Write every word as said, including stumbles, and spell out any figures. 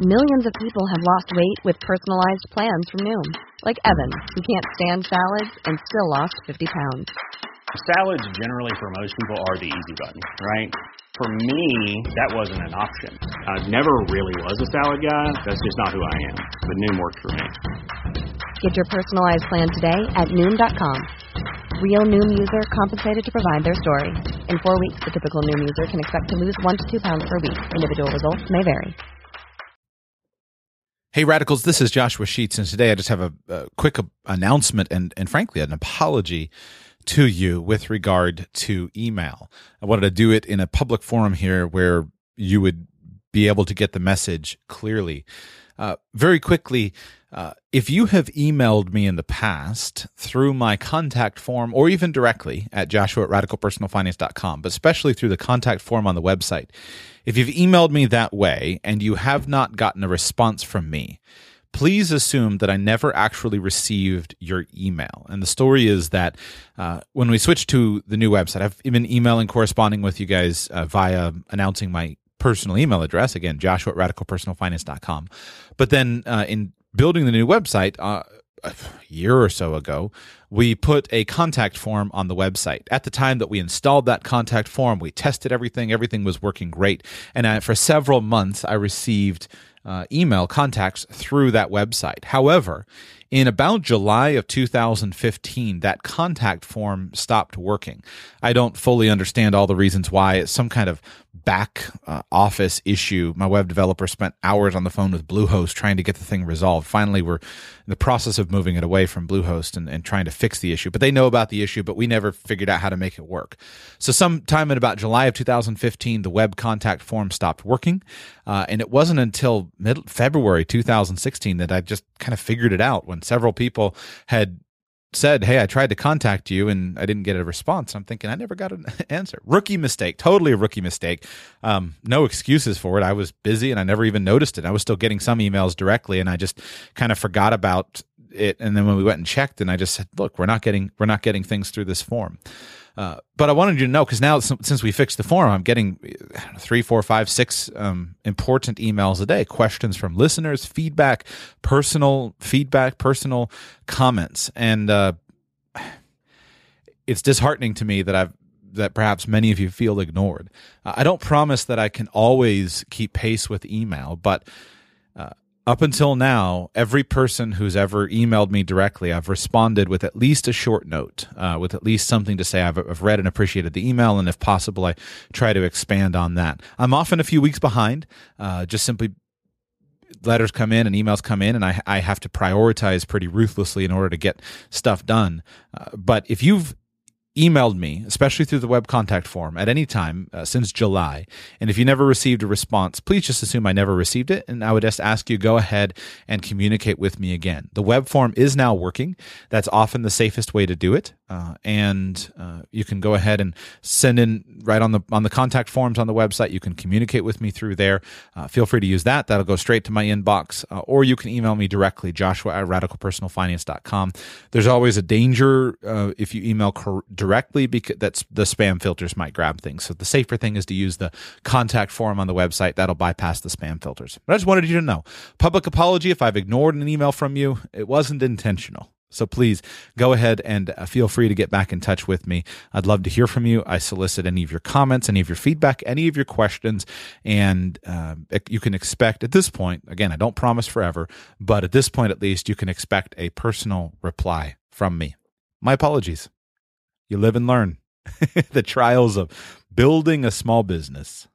Millions of people have lost weight with personalized plans from Noom. Like Evan, who can't stand salads and still lost fifty pounds. Salads generally for most people are the easy button, right? For me, that wasn't an option. I never really was a salad guy. That's just not who I am. But Noom worked for me. Get your personalized plan today at Noom dot com. Real Noom user compensated to provide their story. In four weeks, the typical Noom user can expect to lose one to two pounds per week. Individual results may vary. Hey, Radicals, this is Joshua Sheets, and today I just have a, a quick announcement and, and frankly, an apology to you with regard to email. I wanted to do it in a public forum here where you would be able to get the message clearly. Uh, very quickly, uh, if you have emailed me in the past through my contact form or even directly at joshua at radical personal finance dot com, but especially through the contact form on the website, if you've emailed me that way and you have not gotten a response from me, please assume that I never actually received your email. And the story is that uh, when we switched to the new website, I've been emailing, corresponding with you guys uh, via announcing my personal email address, again, joshua at radical personal finance dot com. But then uh, in building the new website, uh, a year or so ago, we put a contact form on the website. At the time that we installed that contact form, we tested everything. Everything was working great. And uh, for several months, I received uh, email contacts through that website. However, in about July of two thousand fifteen, that contact form stopped working. I don't fully understand all the reasons why. It's some kind of back uh, office issue. My web developer spent hours on the phone with Bluehost trying to get the thing resolved. Finally, we're in the process of moving it away from Bluehost and, and trying to fix the issue. But they know about the issue, but we never figured out how to make it work. So sometime in about July of two thousand fifteen, the web contact form stopped working. Uh, and it wasn't until mid- February two thousand sixteen that I just kind of figured it out when several people had said, hey, I tried to contact you and I didn't get a response. I'm thinking, I never got an answer. Rookie mistake, totally a rookie mistake. Um, no excuses for it. I was busy and I never even noticed it. I was still getting some emails directly and I just kind of forgot about it. And then when we went and checked and I just said, look, we're not getting, we're not getting things through this form. Uh, but I wanted you to know, because now since we fixed the form, I'm getting three, four, five, six um, important emails a day, questions from listeners, feedback, personal feedback, personal comments. And uh, it's disheartening to me that I've that perhaps many of you feel ignored. Uh, I don't promise that I can always keep pace with email, but uh, up until now, every person who's ever emailed me directly, I've responded with at least a short note, uh, with at least something to say. I've, I've read and appreciated the email, and if possible, I try to expand on that. I'm often a few weeks behind, uh, just simply letters come in and emails come in, and I, I have to prioritize pretty ruthlessly in order to get stuff done. Uh, but if you've emailed me, especially through the web contact form at any time uh, since July, and if you never received a response, please just assume I never received it, and I would just ask you go ahead and communicate with me again. The web form is now working. That's often the safest way to do it, uh, and uh, you can go ahead and send in right on the on the contact forms on the website. You can communicate with me through there. Uh, feel free to use that. That'll go straight to my inbox, uh, or you can email me directly, joshua at radical personal finance dot com. There's always a danger uh, if you email cor- directly, because that's the spam filters might grab things. So the safer thing is to use the contact form on the website. That'll bypass the spam filters. But I just wanted you to know, public apology if I've ignored an email from you. It wasn't intentional. So please go ahead and feel free to get back in touch with me. I'd love to hear from you. I solicit any of your comments, any of your feedback, any of your questions, and uh, you can expect at this point, again, I don't promise forever, but at this point at least, you can expect a personal reply from me. My apologies. You live and learn. The trials of building a small business.